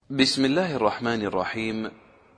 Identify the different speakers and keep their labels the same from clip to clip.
Speaker 1: بسم الله الرحمن الرحيم.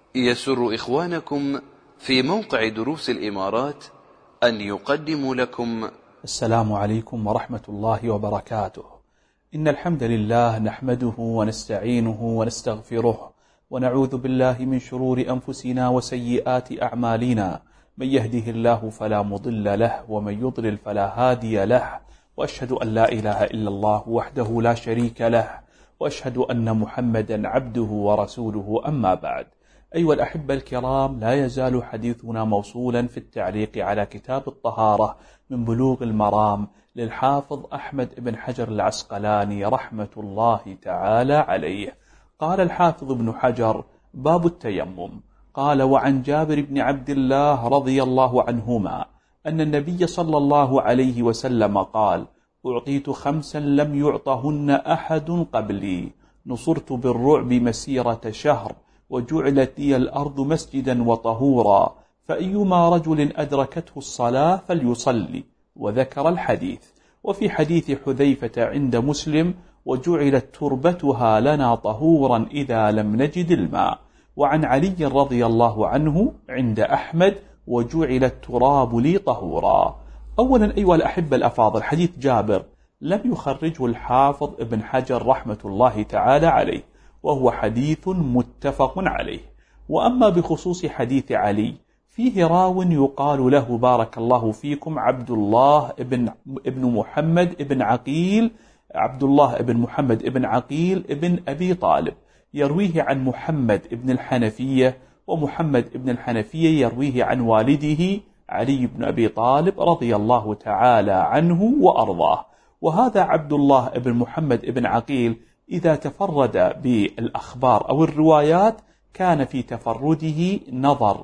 Speaker 1: يسر إخوانكم في موقع دروس الإمارات أن يقدموا لكم
Speaker 2: السلام عليكم ورحمة الله وبركاته. إن الحمد لله نحمده ونستعينه ونستغفره ونعوذ بالله من شرور أنفسنا وسيئات أعمالنا، من يهده الله فلا مضل له ومن يضلل فلا هادي له، وأشهد أن لا إله إلا الله وحده لا شريك له، وأشهد أن محمدا عبده ورسوله. أما بعد، أيها الأحبة الكرام، لا يزال حديثنا موصولا في التعليق على كتاب الطهارة من بلوغ المرام للحافظ أحمد بن حجر العسقلاني رحمة الله تعالى عليه. قال الحافظ ابن حجر: باب التيمم. قال: وعن جابر بن عبد الله رضي الله عنهما أن النبي صلى الله عليه وسلم قال: أعطيت 5 لم يعطهن أحد قبلي، نصرت بالرعب مسيرة شهر، وجعلت لي الأرض مسجدا وطهورا، فأيما رجل أدركته الصلاة فليصلي. وذكر الحديث. وفي حديث حذيفة عند مسلم: وجعلت تربتها لنا طهورا إذا لم نجد الماء. وعن علي رضي الله عنه عند أحمد: وجعل التراب لي طهورا. أولا أيها الأحبة الأفاضل، حديث جابر لم يخرجه الحافظ ابن حجر رحمة الله تعالى عليه، وهو حديث متفق عليه. وأما بخصوص حديث علي، فيه راو يقال له بارك الله فيكم عبد الله ابن محمد ابن عقيل، عبد الله ابن محمد ابن عقيل ابن أبي طالب، يرويه عن محمد ابن الحنفية، ومحمد ابن الحنفية يرويه عن والده علي بن أبي طالب رضي الله تعالى عنه وأرضاه. وهذا عبد الله ابن محمد ابن عقيل إذا تفرد بالأخبار أو الروايات كان في تفرده نظر،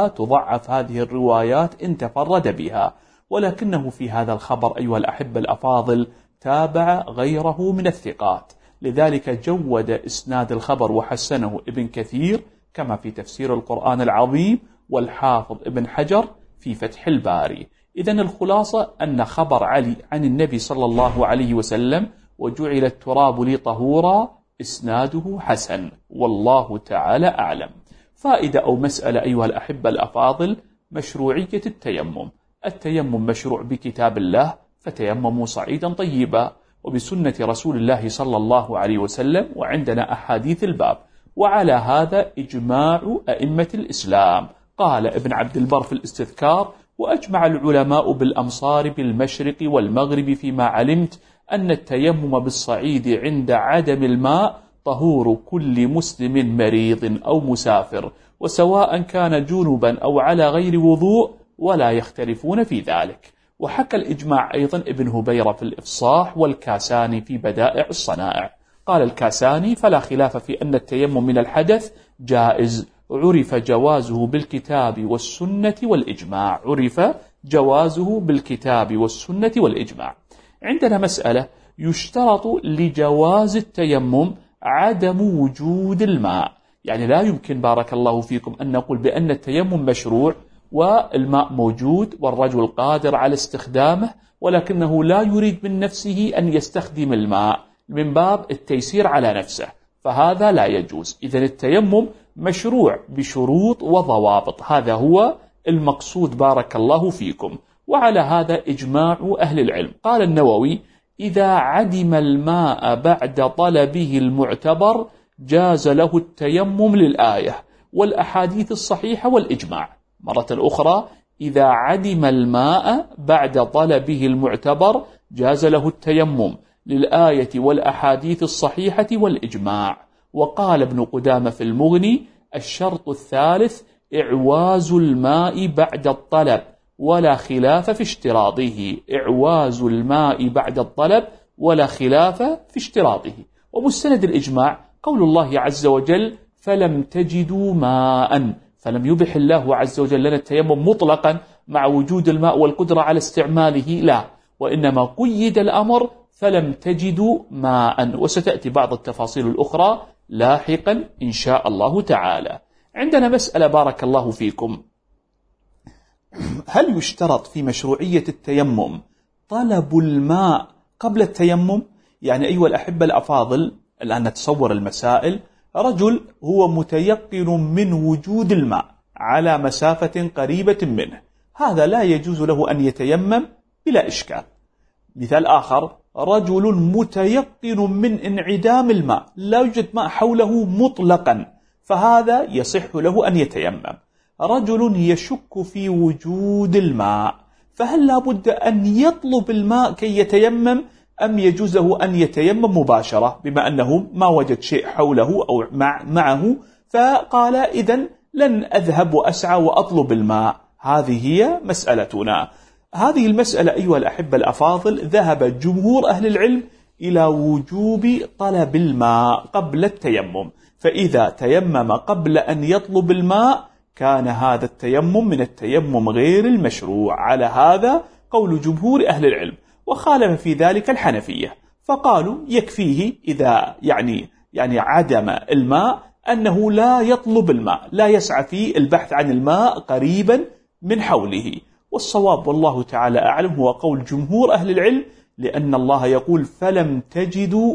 Speaker 2: وتضعف هذه الروايات إن تفرد بها، ولكنه في هذا الخبر أيها الأحبة الأفاضل تابع غيره من الثقات، لذلك جود إسناد الخبر وحسنه ابن كثير كما في تفسير القرآن العظيم، والحافظ ابن حجر في فتح الباري. إذن الخلاصة أن خبر علي عن النبي صلى الله عليه وسلم: وجعل التراب لي طهورا، إسناده حسن، والله تعالى أعلم. فائدة أو مسألة أيها الأحبة الأفاضل: مشروعية التيمم. التيمم مشروع بكتاب الله، فتيمموا صعيدا طيبا، وبسنة رسول الله صلى الله عليه وسلم، وعندنا أحاديث الباب، وعلى هذا إجماع أئمة الإسلام. قال ابن عبد البر في الاستذكار: وأجمع العلماء بالأمصار بالمشرق والمغرب فيما علمت أن التيمم بالصعيد عند عدم الماء طهور كل مسلم مريض أو مسافر، وسواء كان جنبا أو على غير وضوء، ولا يختلفون في ذلك. وحكى الإجماع أيضا ابن هبيرة في الإفصاح، والكاساني في بدائع الصنائع. قال الكاساني: فلا خلاف في أن التيمم من الحدث جائز، عرف جوازه بالكتاب والسنة والإجماع. عرف جوازه بالكتاب والسنة والإجماع. عندنا مسألة: يشترط لجواز التيمم عدم وجود الماء، يعني لا يمكن بارك الله فيكم أن نقول بأن التيمم مشروع والماء موجود والرجل قادر على استخدامه، ولكنه لا يريد من نفسه أن يستخدم الماء من باب التيسير على نفسه، فهذا لا يجوز. إذن التيمم مشروع بشروط وضوابط، هذا هو المقصود بارك الله فيكم. وعلى هذا إجماع أهل العلم. قال النووي: إذا عدم الماء بعد طلبه المعتبر جاز له التيمم للآية والأحاديث الصحيحة والإجماع. مرة أخرى: إذا عدم الماء بعد طلبه المعتبر جاز له التيمم للآية والأحاديث الصحيحة والإجماع. وقال ابن قدامة في المغني: الشرط الثالث إعواز الماء بعد الطلب، ولا خلاف في اشتراطه. إعواز الماء بعد الطلب ولا خلاف في اشتراطه. ومستند الإجماع قول الله عز وجل: فلم تجدوا ماء، فلم يبح الله عز وجل لنا التيمم مطلقا مع وجود الماء والقدرة على استعماله، لا، وإنما قيد الأمر فلم تجدوا ماء، وستأتي بعض التفاصيل الأخرى لاحقا إن شاء الله تعالى. عندنا مسألة بارك الله فيكم: هل يشترط في مشروعية التيمم طلب الماء قبل التيمم؟ يعني أيها الأحبة الأفاضل، الآن نتصور المسائل: رجل هو متيقن من وجود الماء على مسافة قريبة منه، هذا لا يجوز له أن يتيمم بلا إشكال. مثال آخر، رجل متيقن من انعدام الماء، لا يوجد ماء حوله مطلقا، فهذا يصح له أن يتيمم. رجل يشك في وجود الماء، فهل لا بد أن يطلب الماء كي يتيمم أم يجوز له أن يتيمم مباشرة بما أنه ما وجد شيء حوله أو معه، فقال إذن لن أذهب وأسعى وأطلب الماء. هذه هي مسألتنا. هذه المسألة أيها الأحبة الأفاضل ذهب جمهور أهل العلم إلى وجوب طلب الماء قبل التيمم، فإذا تيمم قبل أن يطلب الماء كان هذا التيمم من التيمم غير المشروع. على هذا قول جمهور أهل العلم، وخالف في ذلك الحنفية، فقالوا يكفيه إذا يعني عدم الماء أنه لا يطلب الماء، لا يسعى في البحث عن الماء قريبا من حوله. والصواب والله تعالى أعلم هو قول جمهور أهل العلم، لأن الله يقول فلم تجدوا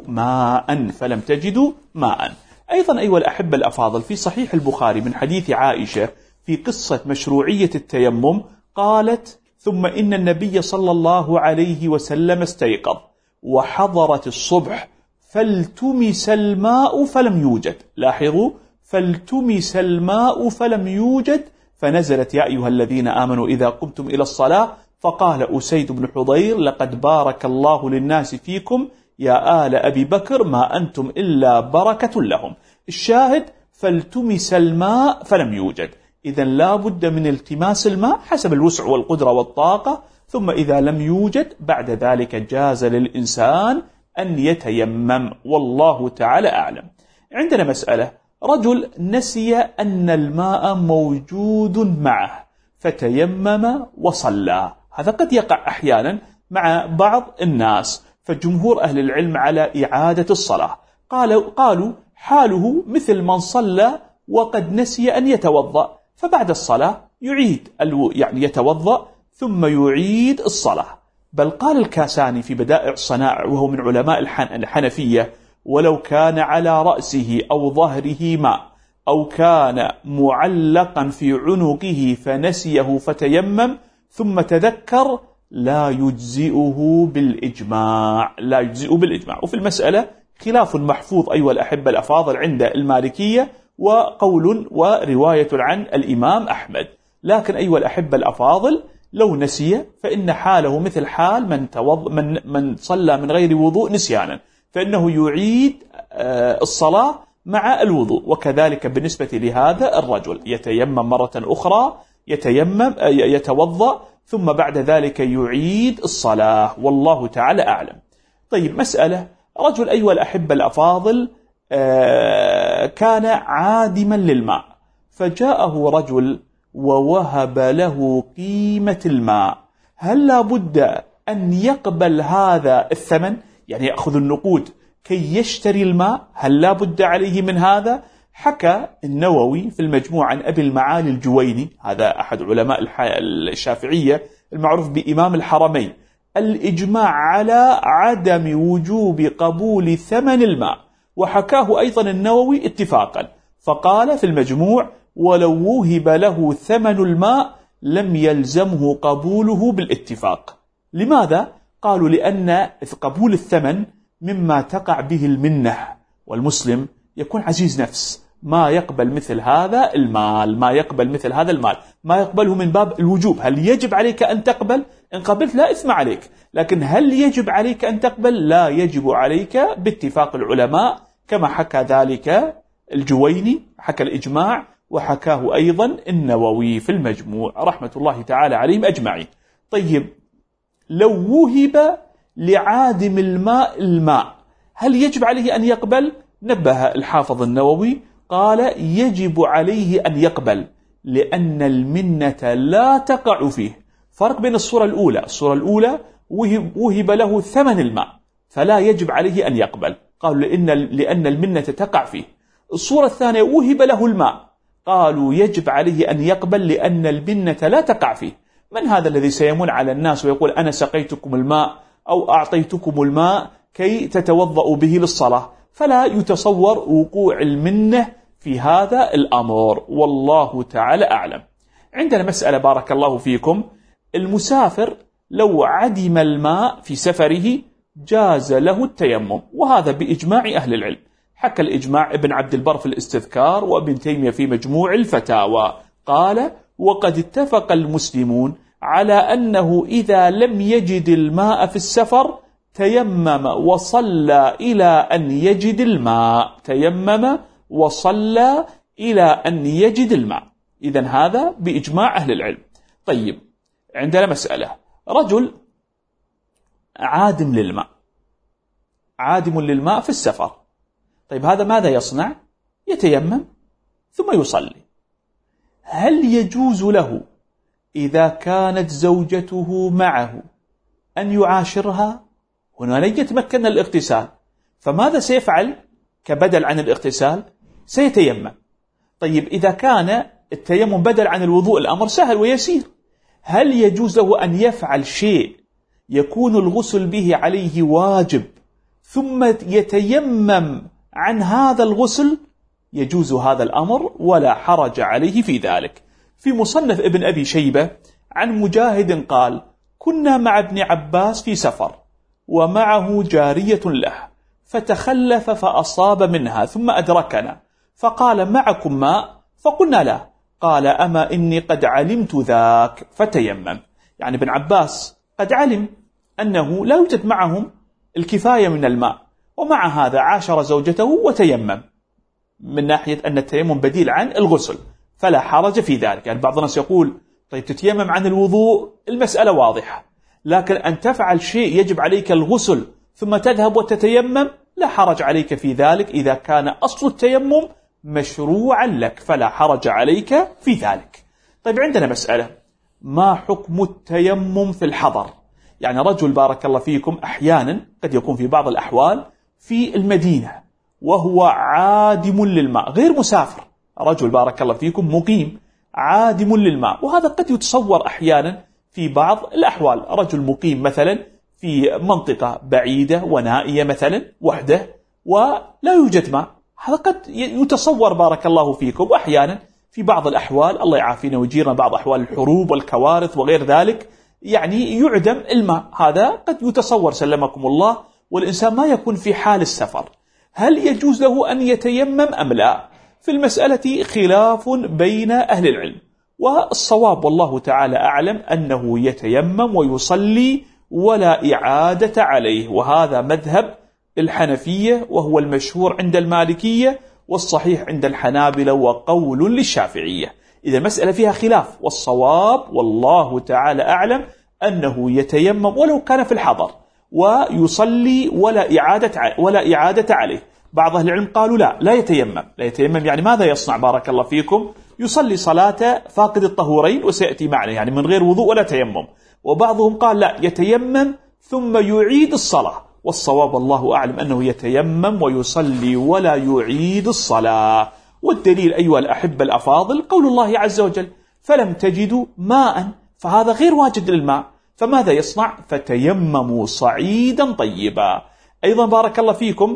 Speaker 2: ماء. أيضا أيها الأحبة الأفاضل في صحيح البخاري من حديث عائشة في قصة مشروعية التيمم، قالت ثم إن النبي صلى الله عليه وسلم استيقظ وحضرت الصبح فالتمس الماء فلم يوجد. لاحظوا، فالتمس الماء فلم يوجد، فنزلت يا أيها الذين آمنوا إذا قمتم إلى الصلاة، فقال أسيد بن حضير لقد بارك الله للناس فيكم يا آل أبي بكر ما أنتم إلا بركة لهم. الشاهد فالتمس الماء فلم يوجد، إذن لا بد من التماس الماء حسب الوسع والقدرة والطاقة، ثم إذا لم يوجد بعد ذلك جاز للإنسان أن يتيمم، والله تعالى أعلم. عندنا مسألة، رجل نسي أن الماء موجود معه فتيمم وصلى، هذا قد يقع أحيانا مع بعض الناس، فجمهور أهل العلم على إعادة الصلاة. قالوا حاله مثل من صلى وقد نسي أن يتوضأ، فبعد الصلاة يعيد يتوضأ ثم يعيد الصلاة. بل قال الكاساني في بدائع الصنائع وهو من علماء الحنفية ولو كان على رأسه أو ظهره ماء أو كان معلقا في عنقه فنسيه فتيمم ثم تذكر لا يجزئه بالإجماع. وفي المسألة خلاف محفوظ أيها الأحبة الأفاضل عند المالكية وقول ورواية عن الإمام أحمد. لكن أيها الأحبة الأفاضل لو نسي فإن حاله مثل حال من صلى من غير وضوء نسيانا، فإنه يعيد الصلاة مع الوضوء. وكذلك بالنسبة لهذا الرجل يتيمم مرة أخرى، يتوضأ ثم بعد ذلك يعيد الصلاة، والله تعالى أعلم. طيب مسألة، رجل أيها الأحبة الأفاضل كان عادما للماء، فجاءه رجل ووهب له قيمة الماء، هل لا بد أن يقبل هذا الثمن؟ يعني يأخذ النقود كي يشتري الماء، هل لا بد عليه من هذا؟ حكى النووي في المجموع عن أبي المعالي الجويني، هذا أحد علماء الشافعية المعروف بإمام الحرمين، الإجماع على عدم وجوب قبول ثمن الماء، وحكاه أيضا النووي اتفاقا، فقال في المجموع ولو وهب له ثمن الماء لم يلزمه قبوله بالاتفاق. لماذا؟ قالوا لأن قبول الثمن مما تقع به المنة، والمسلم يكون عزيز نفس، ما يقبل مثل هذا المال، ما يقبله من باب الوجوب. هل يجب عليك أن تقبل؟ إن قبلت لا إثم عليك، لكن هل يجب عليك أن تقبل؟ لا يجب عليك باتفاق العلماء، كما حكى ذلك الجويني، حكى الإجماع وحكاه أيضا النووي في المجموع رحمة الله تعالى عليهم أجمعين. طيب لو وهب لعادم الماء هل يجب عليه أن يقبل؟ نبه الحافظ النووي قال يجب عليه أن يقبل، لأن المنة لا تقع فيه. فرق بين الصورة الأولى وهب له ثمن الماء فلا يجب عليه أن يقبل، قالوا لأن المنة تقع فيه. الصورة الثانية وهب له الماء، قالوا يجب عليه أن يقبل لأن المنة لا تقع فيه. من هذا الذي سيمن على الناس ويقول أنا سقيتكم الماء أو أعطيتكم الماء كي تتوضأوا به للصلاة، فلا يتصور وقوع المنة في هذا الأمر، والله تعالى أعلم. عندنا مسألة بارك الله فيكم، المسافر لو عدم الماء في سفره جاز له التيمم، وهذا بإجماع أهل العلم. حكى الإجماع ابن عبد البر في الاستذكار، وابن تيمية في مجموع الفتاوى، قال: وقد اتفق المسلمون على أنه إذا لم يجد الماء في السفر تيمم وصلى إلى أن يجد الماء، تيمم وصلى إلى أن يجد الماء. إذن هذا بإجماع أهل العلم. طيب، عندنا مسألة، رجل عادم للماء، عادم للماء في السفر. طيب، هذا ماذا يصنع؟ يتيمم ثم يصلي. هل يجوز له إذا كانت زوجته معه أن يعاشرها؟ هنا لن يتمكن الاغتسال، فماذا سيفعل كبدل عن الاغتسال؟ سيتيمم. طيب، إذا كان التيمم بدل عن الوضوء الأمر سهل ويسير، هل يجوز له أن يفعل شيء يكون الغسل به عليه واجب ثم يتيمم عن هذا الغسل؟ يجوز هذا الأمر ولا حرج عليه في ذلك. في مصنف ابن أبي شيبة عن مجاهد قال: كنا مع ابن عباس في سفر ومعه جارية له، فتخلف فأصاب منها ثم أدركنا، فقال: معكم ماء؟ فقلنا لا. قال: أما إني قد علمت ذاك، فتيمم. يعني ابن عباس قد علم أنه لا يوجد معهم الكفاية من الماء، ومع هذا عاشر زوجته وتيمم، من ناحية أن التيمم بديل عن الغسل، فلا حرج في ذلك. يعني بعض الناس يقول: طيب تتيمم عن الوضوء، المسألة واضحة، لكن أن تفعل شيء يجب عليك الغسل ثم تذهب وتتيمم، لا حرج عليك في ذلك إذا كان أصل التيمم مشروعا لك، فلا حرج عليك في ذلك. طيب، عندنا مسألة، ما حكم التيمم في الحضر؟ يعني رجل بارك الله فيكم أحيانا قد يكون في بعض الأحوال في المدينة وهو عادم للماء، غير مسافر، رجل بارك الله فيكم مقيم عادم للماء، وهذا قد يتصور أحيانا في بعض الأحوال. رجل مقيم مثلا في منطقة بعيدة ونائية مثلا وحده ولا يوجد ماء، هذا قد يتصور بارك الله فيكم. وأحيانا في بعض الأحوال، الله يعافينا ويجيرنا، بعض أحوال الحروب والكوارث وغير ذلك، يعني يعدم الماء، هذا قد يتصور سلمكم الله، والإنسان ما يكون في حال السفر. هل يجوز له أن يتيمم أم لا؟ في المسألة خلاف بين أهل العلم، والصواب والله تعالى أعلم أنه يتيمم ويصلي ولا إعادة عليه، وهذا مذهب الحنفية وهو المشهور عند المالكية، والصحيح عند الحنابلة وقول للشافعية. إذا مسألة فيها خلاف، والصواب والله تعالى أعلم أنه يتيمم ولو كان في الحضر ويصلي ولا إعادة عليه. بعض أهل العلم قالوا لا يتيمم. يعني ماذا يصنع بارك الله فيكم؟ يصلي صلاة فاقد الطهورين، وسيأتي معنا، يعني من غير وضوء ولا تيمم. وبعضهم قال لا، يتيمم ثم يعيد الصلاة، والصواب الله أعلم أنه يتيمم ويصلي ولا يعيد الصلاة. والدليل أيها الأحبة الأفاضل قول الله عز وجل: فلم تجدوا ماء، فهذا غير واجد للماء، فماذا يصنع؟ فتيمموا صعيدا طيبا. أيضا بارك الله فيكم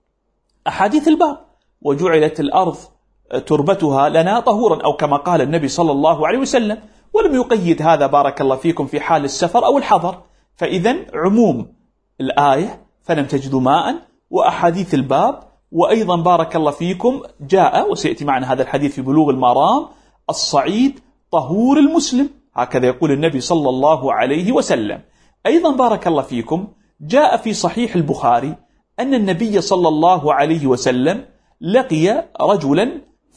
Speaker 2: أحاديث الباب: وجعلت الأرض تربتها لنا طهورا، أو كما قال النبي صلى الله عليه وسلم، ولم يقيد هذا بارك الله فيكم في حال السفر أو الحضر. فإذن عموم الآية فلم تجدوا ماء، وأحاديث الباب، وأيضا بارك الله فيكم جاء، وسيأتي معنا هذا الحديث في بلوغ المرام: الصعيد طهور المسلم، هكذا يقول النبي صلى الله عليه وسلم. أيضا بارك الله فيكم جاء في صحيح البخاري أن النبي صلى الله عليه وسلم لقي رجلا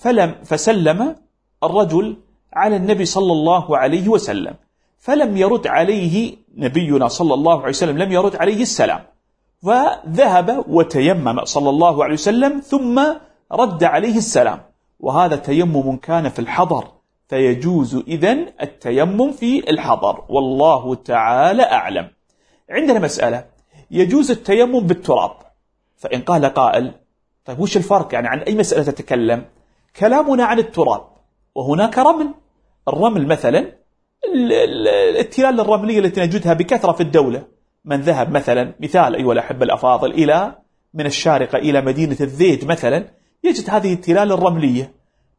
Speaker 2: فسلم الرجل على النبي صلى الله عليه وسلم، فلم يرد عليه نبينا صلى الله عليه وسلم، لم يرد عليه السلام، فذهب وتيمم صلى الله عليه وسلم ثم رد عليه السلام، وهذا تيمم كان في الحضر، فيجوز إذن التيمم في الحضر، والله تعالى أعلم. عندنا مسألة: يجوز التيمم بالتراب. فإن قال قائل: طيب وش الفرق؟ يعني عن أي مسألة تتكلم؟ كلامنا عن التراب، وهناك رمل. الرمل مثلا التلال الرملية التي نجدها بكثرة في الدولة، من ذهب مثلا، مثال أيها الأحبة الأفاضل، إلى من الشارقة إلى مدينة الذيد مثلا يجد هذه التلال الرملية،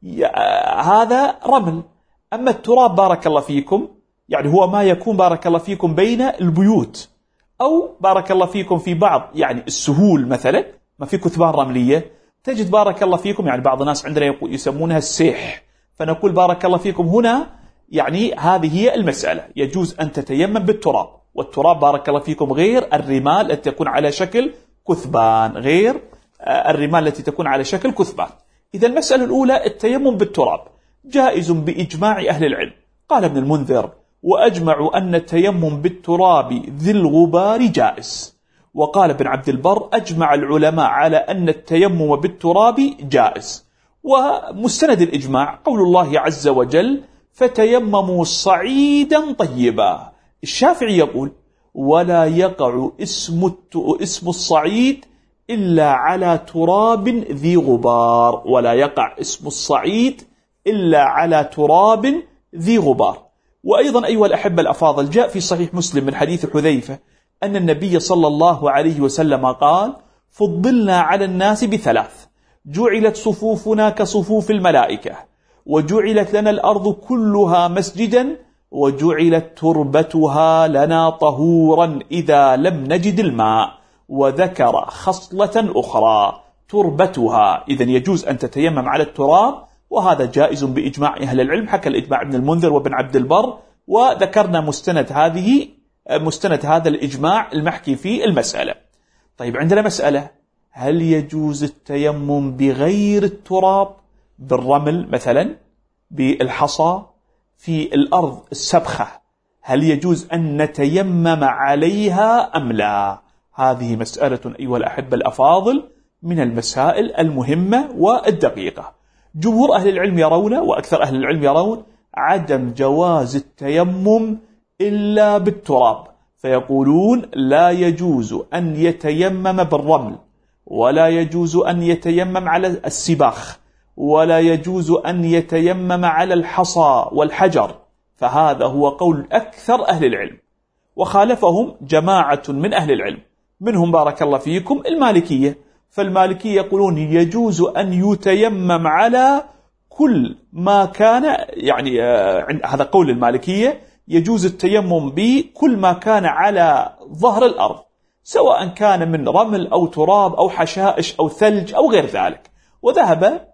Speaker 2: هذا رمل. أما التراب بارك الله فيكم يعني هو ما يكون بارك الله فيكم بين البيوت، أو بارك الله فيكم في بعض يعني السهول مثلا ما في كثبان رملية، تجد بارك الله فيكم يعني بعض الناس عندنا يسمونها السيح، فنقول بارك الله فيكم هنا يعني هذه هي المسألة، يجوز أن تتيمم بالتراب، والتراب بارك الله فيكم غير الرمال التي تكون على شكل كثبان، غير الرمال التي تكون على شكل كثبان. إذا المسألة الأولى التيمم بالتراب جائز بإجماع أهل العلم. قال ابن المنذر: وأجمعوا أن التيمم بالتراب ذي الغبار جائز. وقال ابن عبد البر: أجمع العلماء على أن التيمم بالتراب جائز. ومستند الإجماع قول الله عز وجل: فتيمموا صعيدا طيبا. الشافعي يقول: ولا يقع اسم الصعيد إلا على تراب ذي غبار، ولا يقع اسم الصعيد إلا على تراب ذي غبار. وأيضا أيها الأحبة الأفاضل جاء في صحيح مسلم من حديث حذيفة أن النبي صلى الله عليه وسلم قال: فضلنا على الناس بثلاث: جعلت صفوفنا كصفوف الملائكة، وجعلت لنا الأرض كلها مسجدا، وجعلت تربتها لنا طهورا إذا لم نجد الماء. وذكر خصلة أخرى تربتها، إذن يجوز أن تتيمم على التراب، وهذا جائز بإجماع أهل العلم. حكى الإجماع ابن المنذر وابن عبد البر، وذكرنا مستند هذا الإجماع المحكي في المسألة. طيب عندنا مسألة: هل يجوز التيمم بغير التراب، بالرمل مثلا، بالحصى، في الأرض السبخة، هل يجوز أن نتيمم عليها أم لا؟ هذه مسألة أيها الأحبة الأفاضل من المسائل المهمة والدقيقة. جمهور أهل العلم يرون، وأكثر أهل العلم يرون، عدم جواز التيمم إلا بالتراب، فيقولون لا يجوز أن يتيمم بالرمل، ولا يجوز أن يتيمم على السباخ، ولا يجوز أن يتيمم على الحصى والحجر. فهذا هو قول أكثر أهل العلم، وخالفهم جماعة من أهل العلم، منهم بارك الله فيكم المالكية. فالمالكية يقولون يجوز أن يتيمم على كل ما كان، يعني هذا قول المالكية، يجوز التيمم بكل ما كان على ظهر الأرض، سواء كان من رمل أو تراب أو حشائش أو ثلج أو غير ذلك. وذهب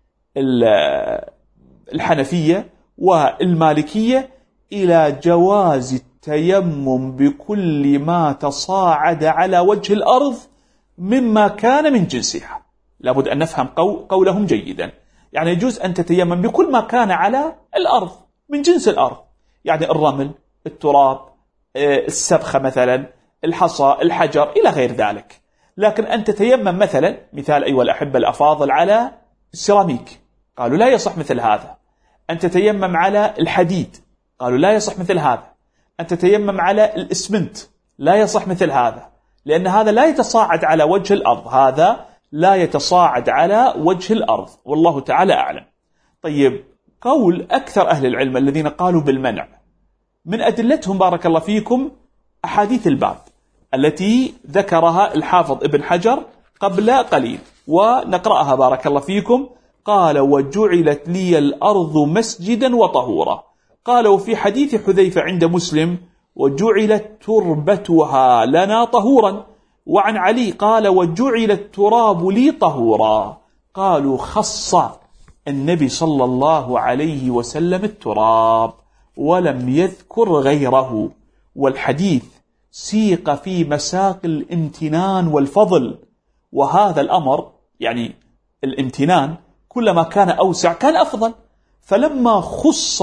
Speaker 2: الحنفية والمالكية إلى جواز التيمم بكل ما تصاعد على وجه الأرض مما كان من جنسها. لابد أن نفهم قولهم جيدا. يعني يجوز أن تتيمم بكل ما كان على الأرض من جنس الأرض، يعني الرمل، التراب، السبخة مثلا، الحصى، الحجر إلى غير ذلك. لكن أن تتيمم مثلا، مثال أيها الأحبة الأفاضل، على السيراميك، قالوا لا يصح مثل هذا. أن تتيمم على الحديد، قالوا لا يصح مثل هذا. أن تتيمم على الإسمنت، لا يصح مثل هذا، لأن هذا لا يتصاعد على وجه الأرض، هذا لا يتصاعد على وجه الأرض، والله تعالى أعلم. طيب، قول أكثر أهل العلم الذين قالوا بالمنع، من أدلتهم بارك الله فيكم أحاديث الباب التي ذكرها الحافظ ابن حجر قبل قليل، ونقرأها بارك الله فيكم. قال: وجعلت لي الأرض مسجدا وطهورا. قال: وفي حديث حذيفة عند مسلم: وجعلت تربتها لنا طهورا. وعن علي قال: وجعل التراب لي طهورا. قالوا: خص النبي صلى الله عليه وسلم التراب ولم يذكر غيره، والحديث سيق في مساق الامتنان والفضل. وهذا الأمر يعني الامتنان كلما كان أوسع كان أفضل، فلما خص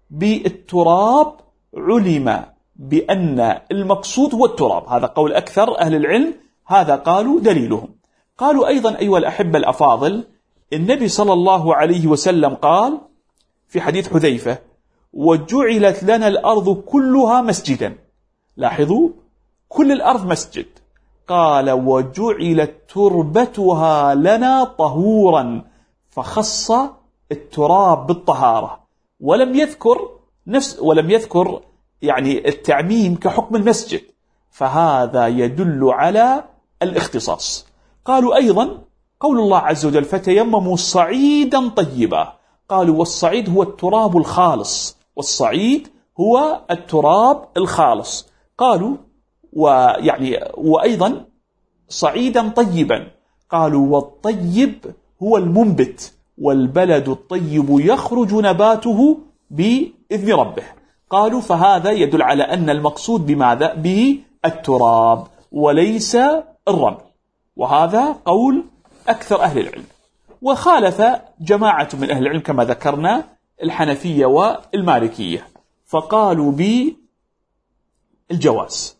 Speaker 2: بالتراب علم بأن المقصود هو التراب. هذا قول أكثر أهل العلم، هذا قالوا دليلهم. قالوا أيضا أيها الأحبة الأفاضل، النبي صلى الله عليه وسلم قال في حديث حذيفة: وجعلت لنا الأرض كلها مسجدا. لاحظوا، كل الأرض مسجد. قال: وجعلت تربتها لنا طهورا، فخص التراب بالطهارة، ولم يذكر يعني التعميم كحكم المسجد، فهذا يدل على الاختصاص. قالوا أيضا قول الله عز وجل فتيمموا صعيدا طيبا، قالوا والصعيد هو التراب الخالص، والصعيد هو التراب الخالص. قالوا وأيضا صعيدا طيبا، قالوا والطيب هو المنبت، والبلد الطيب يخرج نباته بإذن ربه. قالوا فهذا يدل على أن المقصود بماذا؟ به التراب وليس الرمل، وهذا قول أكثر أهل العلم. وخالف جماعة من أهل العلم كما ذكرنا الحنفية والمالكية، فقالوا بالجواز.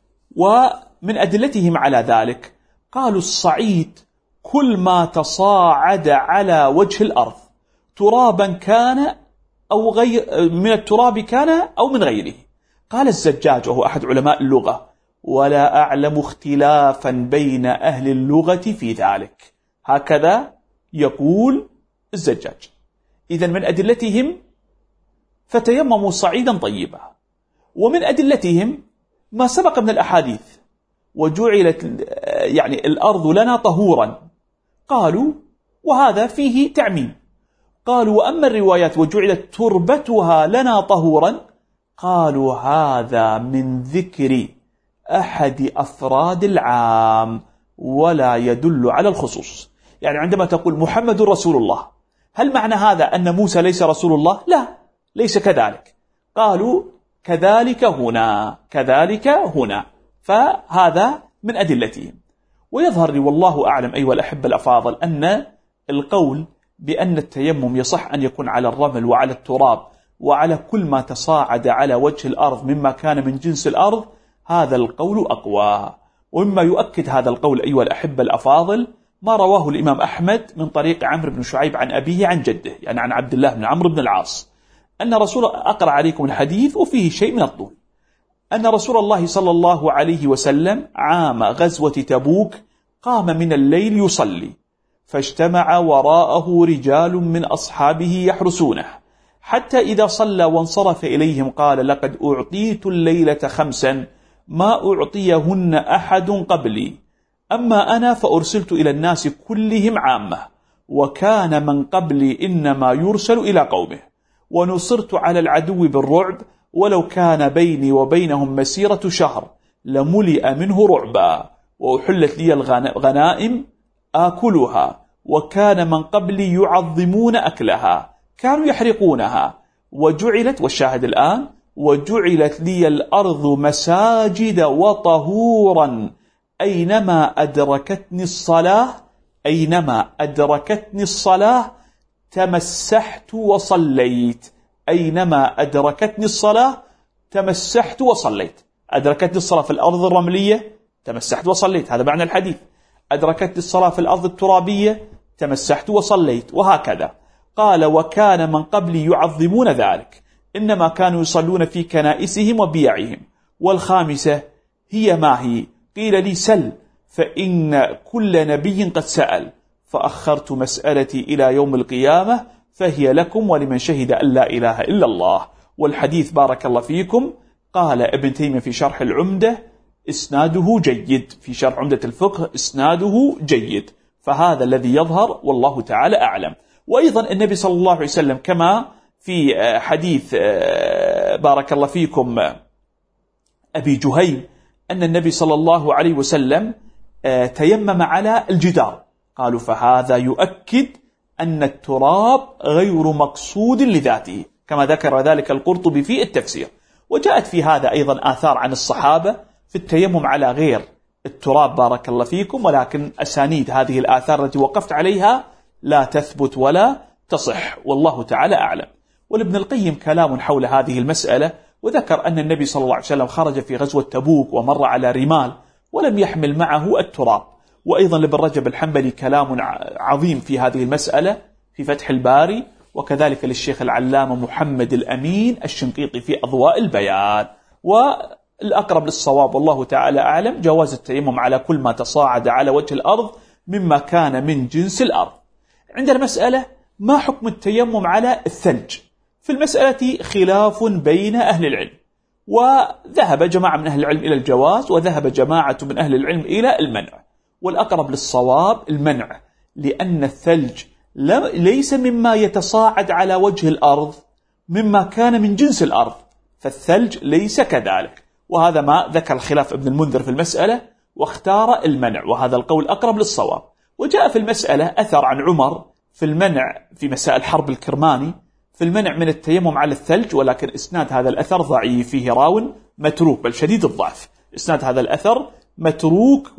Speaker 2: ومن أدلتهم على ذلك قالوا الصعيد كل ما تصاعد على وجه الأرض ترابا كان أو من التراب كان أو من غيره. قال الزجاج وهو أحد علماء اللغة ولا أعلم اختلافا بين أهل اللغة في ذلك، هكذا يقول الزجاج. إذن من أدلتهم فتيمموا صعيدا طيبا، ومن أدلتهم ما سبق من الأحاديث وجعلت الأرض لنا طهورا، قالوا وهذا فيه تعميم. قالوا وأما الروايات وجعلت تربتها لنا طهورا، قالوا هذا من ذكر أحد أفراد العام ولا يدل على الخصوص. يعني عندما تقول محمد رسول الله، هل معنى هذا أن موسى ليس رسول الله؟ لا، ليس كذلك. قالوا كذلك هنا، فهذا من أدلتهم. ويظهر لي والله أعلم أيها الأحبة الأفاضل أن القول بأن التيمم يصح أن يكون على الرمل وعلى التراب وعلى كل ما تصاعد على وجه الأرض مما كان من جنس الأرض، هذا القول أقوى. ومما يؤكد هذا القول أيها الأحبة الأفاضل ما رواه الإمام أحمد من طريق عمرو بن شعيب عن أبيه عن جده، يعني عن عبد الله بن عمرو بن العاص، أن رسول أقرأ عليكم الحديث وفيه شيء من الطول، أن رسول الله صلى الله عليه وسلم عام غزوة تبوك قام من الليل يصلي، فاجتمع وراءه رجال من أصحابه يحرسونه، حتى إذا صلى وانصرف إليهم قال لقد أعطيت الليلة 5 ما أعطيهن أحد قبلي، أما أنا فأرسلت إلى الناس كلهم عامة، وكان من قبلي إنما يرسل إلى قومه، ونصرت على العدو بالرعب، ولو كان بيني وبينهم مسيرة شهر لملئ منه رعبا، وأحلت لي الغنائم آكلها، وكان من قبلي يعظمون أكلها كانوا يحرقونها، وجعلت، والشاهد الآن، وجعلت لي الأرض مساجد وطهورا، أينما أدركتني الصلاة تمسحت وصليت. أينما أدركتني الصلاة تمسحت وصليت. أدركتني الصلاة في الأرض الرملية تمسحت وصليت، هذا معنى الحديث. أدركتني الصلاة في الأرض الترابية تمسحت وصليت، وهكذا. قال وكان من قبلي يعظمون ذلك، إنما كانوا يصلون في كنائسهم وبيعهم. والخامسة هي ما هي؟ قيل لي سل، فإن كل نبي قد سأل، فأخرت مسألتي إلى يوم القيامة، فهي لكم ولمن شهد أن لا إله إلا الله. والحديث بارك الله فيكم قال ابن تيمية في شرح العمدة إسناده جيد، في شرح عمدة الفقه إسناده جيد، فهذا الذي يظهر والله تعالى أعلم. وأيضا النبي صلى الله عليه وسلم كما في حديث بارك الله فيكم أبي جهيم أن النبي صلى الله عليه وسلم تيمم على الجدار، قالوا فهذا يؤكد أن التراب غير مقصود لذاته، كما ذكر ذلك القرطبي في التفسير. وجاءت في هذا أيضا آثار عن الصحابة في التيمم على غير التراب بارك الله فيكم، ولكن أسانيد هذه الآثار التي وقفت عليها لا تثبت ولا تصح، والله تعالى أعلم. ولابن القيم كلام حول هذه المسألة، وذكر أن النبي صلى الله عليه وسلم خرج في غزوة تبوك ومر على رمال ولم يحمل معه التراب. وأيضا لابن رجب الحنبلي كلام عظيم في هذه المسألة في فتح الباري، وكذلك للشيخ العلامة محمد الأمين الشنقيطي في أضواء البيان. والأقرب للصواب والله تعالى أعلم جواز التيمم على كل ما تصاعد على وجه الأرض مما كان من جنس الأرض. عندنا مسألة ما حكم التيمم على الثلج؟ في المسألة خلاف بين أهل العلم، وذهب جماعة من أهل العلم إلى الجواز، وذهب جماعة من أهل العلم إلى المنع. والأقرب للصواب المنع، لأن الثلج ليس مما يتصاعد على وجه الأرض، مما كان من جنس الأرض، فالثلج ليس كذلك. وهذا ما ذكر الخلاف ابن المنذر في المسألة، واختار المنع، وهذا القول أقرب للصواب. وجاء في المسألة أثر عن عمر في المنع في مسائل حرب الكرماني في المنع من التيمم على الثلج، ولكن إسناد هذا الأثر ضعيف، فيه راو متروك بل شديد الضعف. إسناد هذا الأثر متروك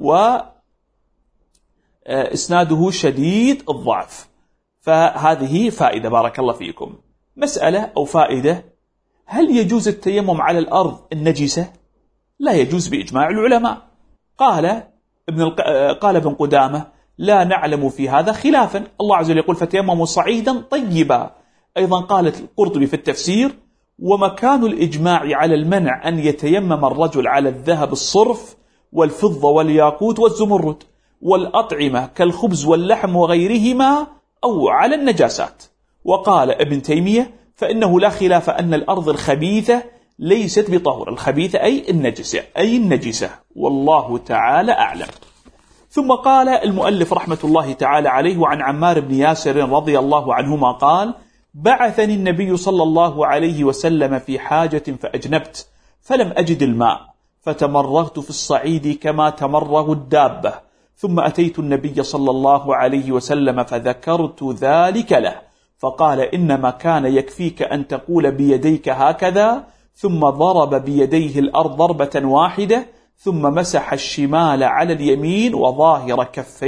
Speaker 2: وإسناده شديد الضعف. فهذه فائدة بارك الله فيكم. مسألة أو فائدة: هل يجوز التيمم على الأرض النجسة؟ لا يجوز بإجماع العلماء. قال ابن قدامة: لا نعلم في هذا خلافا، الله عز وجل يقول: فتيمموا صعيدا طيبا. أيضا قالت القرطبي في التفسير: ومكان الإجماع على المنع أن يتيمم الرجل على الذهب الصرف والفضة والياقوت والزمرد والأطعمة كالخبز واللحم وغيرهما، أو على النجاسات. وقال ابن تيمية: فإنه لا خلاف أن الأرض الخبيثة ليست بطهر. الخبيثة أي النجسة، والله تعالى أعلم. ثم قال المؤلف رحمة الله تعالى عليه: وعن عمار بن ياسر رضي الله عنهما قال: بعثني النبي صلى الله عليه وسلم في حاجة فأجنبت فلم أجد الماء، فتمرغت في الصعيد كما تمرغ الدابة، ثم أتيت النبي صلى الله عليه وسلم فذكرت ذلك له، فقال: إنما كان يكفيك أن تقول بيديك هكذا، ثم ضرب بيديه الأرض ضربة واحدة، ثم مسح الشمال على اليمين وظاهر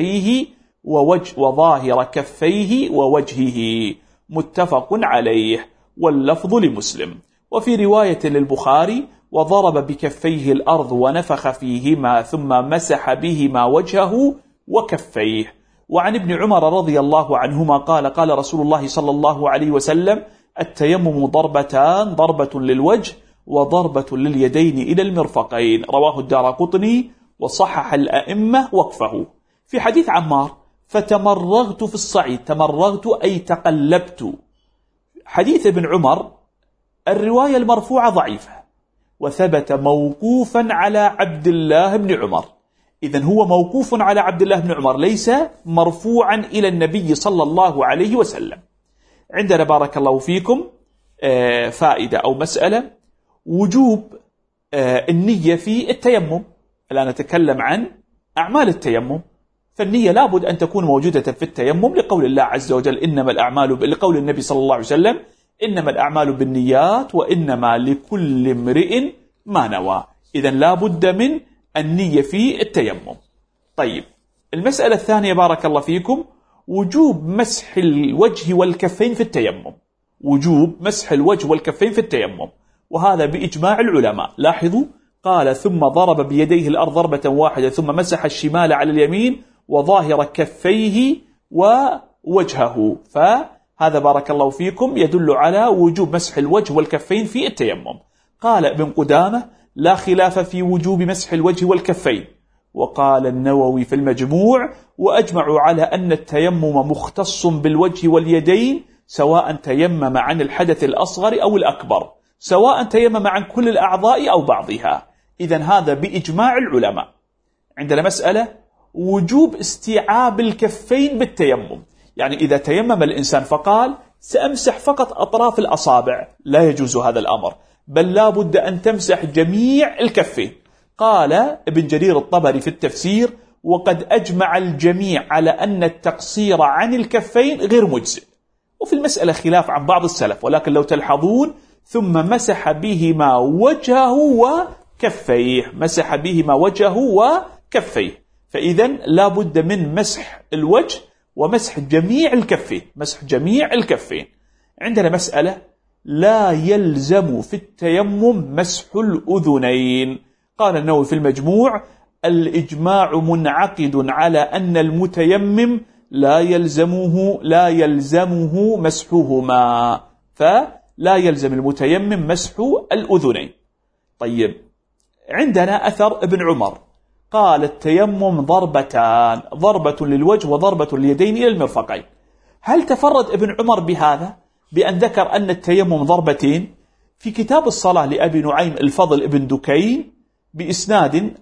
Speaker 2: كفيه ووجهه. متفق عليه، واللفظ لمسلم. وفي رواية للبخاري: وضرب بكفيه الأرض ونفخ فيهما ثم مسح بهما وجهه وكفيه. وعن ابن عمر رضي الله عنهما قال: قال رسول الله صلى الله عليه وسلم: التيمم ضربتان، ضربة للوجه وضربة لليدين إلى المرفقين. رواه الدارقطني وصحح الأئمة وقفه. في حديث عمار: فتمرغت في الصعيد، تمرغت أي تقلبت. حديث ابن عمر الرواية المرفوعة ضعيفة، وثبت موقوفا على عبد الله بن عمر. إذن هو موقوف على عبد الله بن عمر، ليس مرفوعا إلى النبي صلى الله عليه وسلم. عندنا بارك الله فيكم فائدة أو مسألة: وجوب النية في التيمم. الآن نتكلم عن أعمال التيمم، فالنية لابد أن تكون موجودة في التيمم، لقول الله عز وجل: لقول النبي صلى الله عليه وسلم: إنما الأعمال بالنيات وإنما لكل امرئ ما نوى. إذن لابد من النية في التيمم. طيب، المسألة الثانية بارك الله فيكم: وجوب مسح الوجه والكفين في التيمم. وجوب مسح الوجه والكفين في التيمم، وهذا بإجماع العلماء. لاحظوا: قال: ثم ضرب بيديه الأرض ضربة واحدة، ثم مسح الشمال على اليمين وظاهر كفيه ووجهه. فهذا بارك الله فيكم يدل على وجوب مسح الوجه والكفين في التيمم. قال ابن قدامة: لا خلاف في وجوب مسح الوجه والكفين. وقال النووي في المجموع: وأجمعوا على أن التيمم مختص بالوجه واليدين، سواء تيمم عن الحدث الأصغر أو الأكبر، سواء تيمم عن كل الأعضاء أو بعضها. إذن هذا بإجماع العلماء. عندنا مسألة: وجوب استيعاب الكفين بالتيمم. يعني إذا تيمم الإنسان فقال: سأمسح فقط أطراف الأصابع، لا يجوز هذا الأمر، بل لا بد أن تمسح جميع الكفين. قال ابن جرير الطبري في التفسير: وقد أجمع الجميع على أن التقصير عن الكفين غير مجزئ. وفي المسألة خلاف عن بعض السلف، ولكن لو تلحظون: ثم مسح بهما وجهه وكفيه، مسح بهما وجهه وكفيه. فإذن لا بد من مسح الوجه ومسح جميع الكفين، مسح جميع الكفين. عندنا مسألة: لا يلزم في التيمم مسح الأذنين. قال النووي في المجموع: الإجماع منعقد على أن المتيمم لا يلزمه مسحهما، فلا يلزم المتيمم مسح الأذنين. طيب، عندنا أثر ابن عمر قال: التيمم ضربتان، ضربة للوجه وضربة لليدين إلى المرفقين. هل تفرد ابن عمر بهذا بأن ذكر أن التيمم ضربتين؟ في كتاب الصلاة لأبي نعيم الفضل ابن دكين بإسناد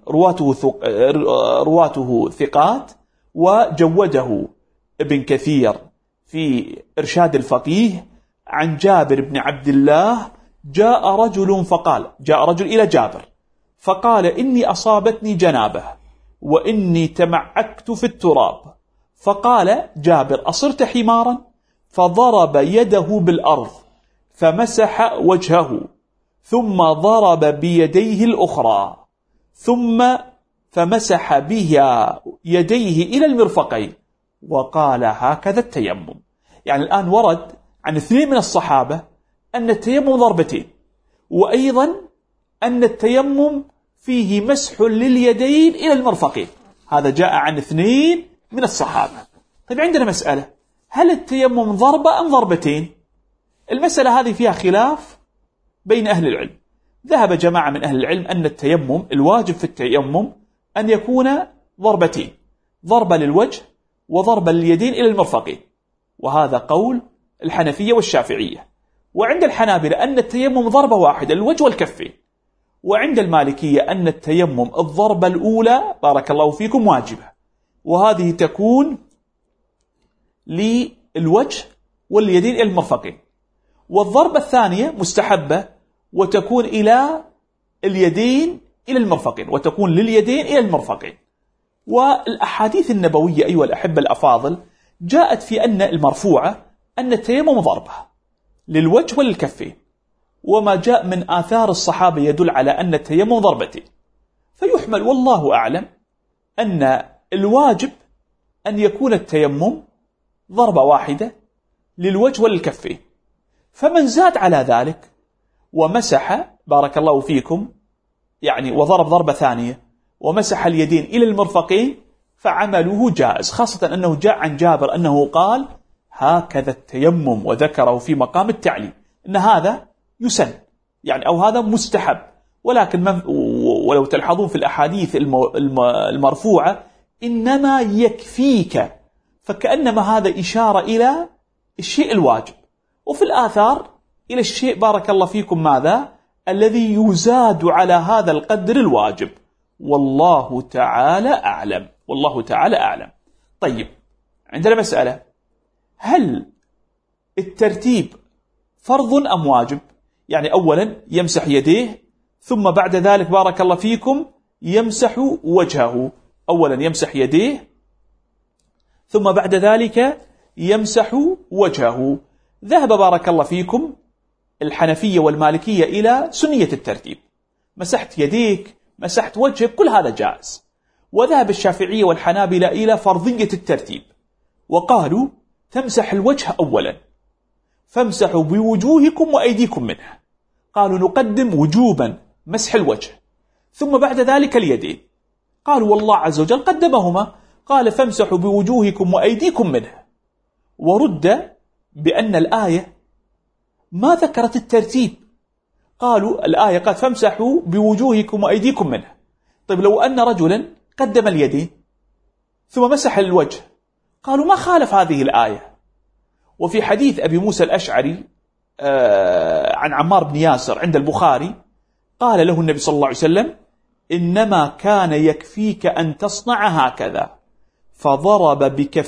Speaker 2: رواته ثقات، وجوده ابن كثير في إرشاد الفقيه عن جابر بن عبد الله: جاء رجل إلى جابر فقال: إني أصابتني جنابة وإني تمعكت في التراب. فقال جابر: أصرت حمارا؟ فضرب يده بالأرض فمسح وجهه، ثم ضرب بيديه الأخرى، ثم فمسح بها يديه إلى المرفقين، وقال: هكذا التيمم. يعني الآن ورد عن 2 من الصحابة أن التيمم ضربتين، وأيضا أن التيمم فيه مسح لليدين إلى المرفقين. هذا جاء عن 2 من الصحابة. طيب عندنا مسألة: هل التيمم ضربة أم ضربتين؟ المسألة هذه فيها خلاف بين أهل العلم. ذهب جماعة من أهل العلم أن التيمم، الواجب في التيمم أن يكون ضربتين: ضربة للوجه وضربة لليدين إلى المرفقين، وهذا قول الحنفية والشافعية. وعند الحنابلة أن التيمم ضربة واحدة للوجه والكفين. وعند المالكية أن التيمم الضربة الأولى بارك الله فيكم واجبة، وهذه تكون للوجه واليدين إلى المرفقين، والضربة الثانية مستحبة وتكون إلى اليدين إلى المرفقين، وتكون لليدين إلى المرفقين. والأحاديث النبوية أيها الأحبة الأفاضل جاءت في أن المرفوعة أن التيمم ضربة للوجه وللكفين، وما جاء من آثار الصحابة يدل على أن التيمم ضربتين. فيحمل والله أعلم أن الواجب أن يكون التيمم ضربة واحدة للوجه وللكفين. فمن زاد على ذلك ومسح بارك الله فيكم يعني وضرب ضربة ثانية ومسح اليدين إلى المرفقين فعمله جائز، خاصة أنه جاء عن جابر أنه قال: هكذا التيمم، وذكره في مقام التعليم أن هذا يسن يعني أو هذا مستحب. ولكن ولو تلحظون في الأحاديث المرفوعة إنما يكفيك، فكأنما هذا إشارة إلى الشيء الواجب، وفي الآثار إلى الشيء بارك الله فيكم ماذا الذي يزاد على هذا القدر الواجب. والله تعالى أعلم، والله تعالى أعلم. طيب عندنا مسألة: هل الترتيب فرض أم واجب؟ يعني أولا يمسح يديه، ثم بعد ذلك بارك الله فيكم يمسح وجهه. أولا يمسح يديه ثم بعد ذلك يمسح وجهه. ذهب بارك الله فيكم الحنفية والمالكية إلى سنية الترتيب، مسحت يديك مسحت وجهك كل هذا جائز. وذهب الشافعية والحنابلة إلى فرضية الترتيب، وقالوا تمسح الوجه أولا، فامسحوا بوجوهكم وأيديكم منها. قالوا نقدم وجوبا مسح الوجه، ثم بعد ذلك اليدين. قالوا والله عز وجل قدمهما، قال فامسحوا بوجوهكم وأيديكم منها. ورد بأن الآية ما ذكرت الترتيب، قالوا الآية قد فامسحوا بوجوهكم وأيديكم منها. طيب لو أن رجلا قدم اليدين ثم مسح الوجه، قالوا ما خالف هذه الآية. وفي حديث أبي موسى الأشعري عن عمار بن ياسر عند البخاري قال له النبي صلى الله عليه وسلم: إنما كان يكفيك أن تصنع هكذا، فضرب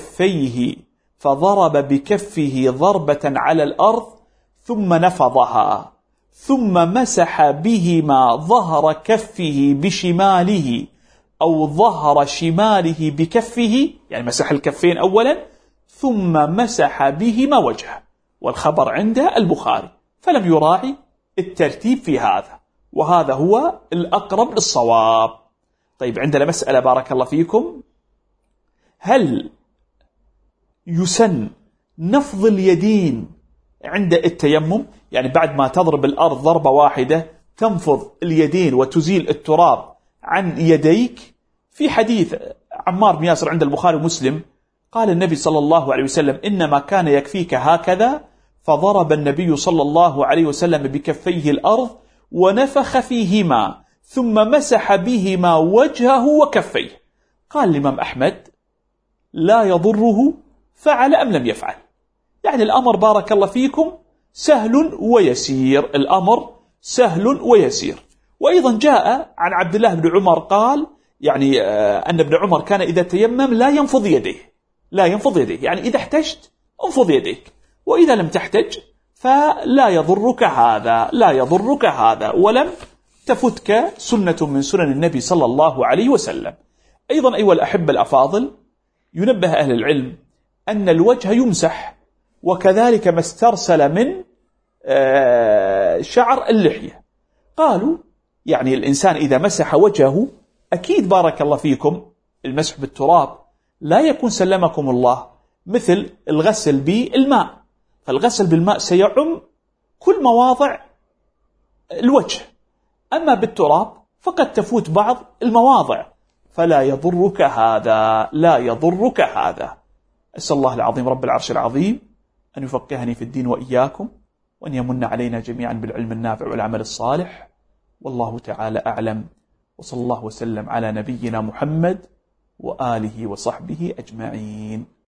Speaker 2: بكفه ضربة على الأرض ثم نفضها، ثم مسح بهما ظهر كفه بشماله أو ظهر شماله بكفه، يعني مسح الكفين أولا ثم مسح بهما وجهه. والخبر عند البخاري، فلم يراعي الترتيب في هذا، وهذا هو الأقرب للصواب. طيب عندنا مسألة بارك الله فيكم: هل يسن نفض اليدين عند التيمم؟ يعني بعد ما تضرب الأرض ضربة واحدة تنفض اليدين وتزيل التراب عن يديك. في حديث عمار بن ياسر عند البخاري ومسلم قال النبي صلى الله عليه وسلم: إنما كان يكفيك هكذا، فضرب النبي صلى الله عليه وسلم بكفيه الأرض ونفخ فيهما ثم مسح بهما وجهه وكفيه. قال الإمام أحمد: لا يضره فعل أم لم يفعل. يعني الأمر بارك الله فيكم سهل ويسير، الأمر سهل ويسير. وأيضا جاء عن عبد الله بن عمر قال يعني أن ابن عمر كان إذا تيمم لا ينفض يديه، يعني إذا احتجت انفض يديك، وإذا لم تحتج فلا يضرك هذا ولم تفتك سنة من سنن النبي صلى الله عليه وسلم. أيضا أيها الأحبة الأفاضل، ينبه أهل العلم أن الوجه يمسح، وكذلك ما استرسل من شعر اللحية. قالوا يعني الإنسان إذا مسح وجهه أكيد بارك الله فيكم المسح بالتراب لا يكون سلمكم الله مثل الغسل بالماء، فالغسل بالماء سيعم كل مواضع الوجه، أما بالتراب فقد تفوت بعض المواضع، فلا يضرك هذا. أسأل الله العظيم رب العرش العظيم أن يفقهني في الدين وإياكم، وأن يمن علينا جميعا بالعلم النافع والعمل الصالح، والله تعالى أعلم، وصلى الله وسلم على نبينا محمد وآله وصحبه أجمعين.